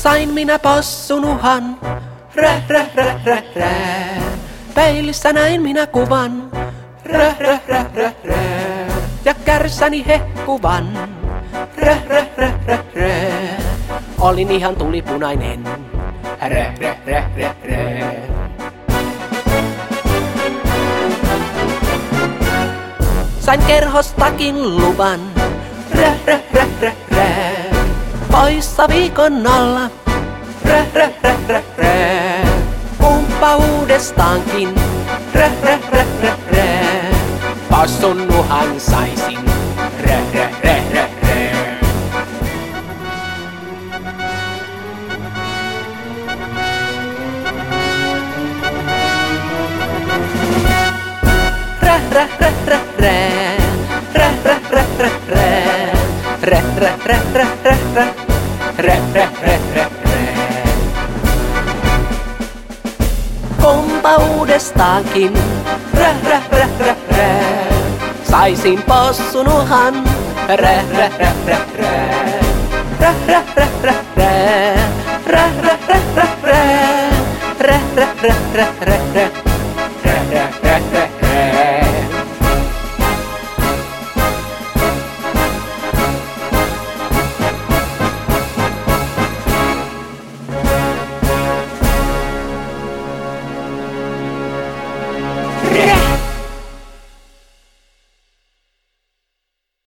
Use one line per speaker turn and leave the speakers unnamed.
Sain minä possunuhan, peilissä näin minä kuvan, ja kärssäni hehkuvan, olin ihan tulipunainen, Sain kerhostakin luvan, poissa viikon alla, kumppa uudestaankin, possunuhan saisin, kumpa uudestaankin, saisin possunuhan,